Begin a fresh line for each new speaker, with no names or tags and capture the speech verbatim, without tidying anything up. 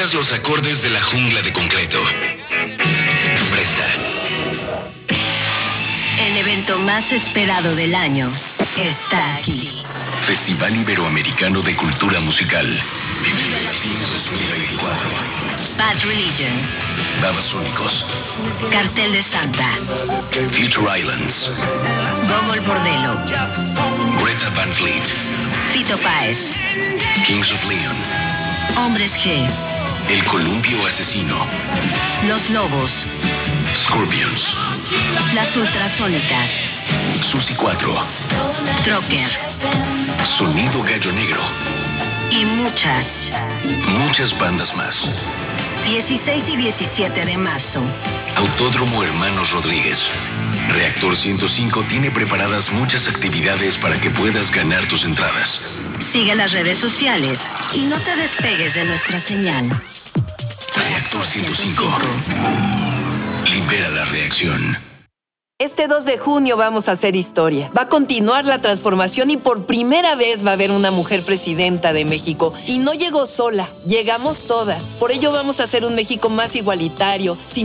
escuchas los acordes de la jungla de concreto. Presta.
El evento más esperado del año está aquí.
Festival Iberoamericano de Cultura Musical. Vive Latino dos mil veinticuatro.
Bad Religion.
Babasónicos.
Cartel de Santa.
Future Islands.
Gogol Bordello.
Greta Van Fleet.
Fito Páez.
Kings of Leon.
Hombres G.
El Columpio Asesino.
Los Lobos.
Scorpions.
Las Ultrasónicas.
Susi cuatro.
Trocker.
Sonido Gallo Negro.
Y muchas.
Muchas bandas más.
dieciséis y diecisiete de marzo.
Autódromo Hermanos Rodríguez. Reactor ciento cinco tiene preparadas muchas actividades para que puedas ganar tus entradas.
Sigue las redes sociales y no te despegues de nuestra señal.
Reactor ciento cinco. Libera la reacción.
Este dos de junio vamos a hacer historia. Va a continuar la transformación y por primera vez va a haber una mujer presidenta de México. Y no llegó sola, llegamos todas. Por ello vamos a hacer un México más igualitario, sin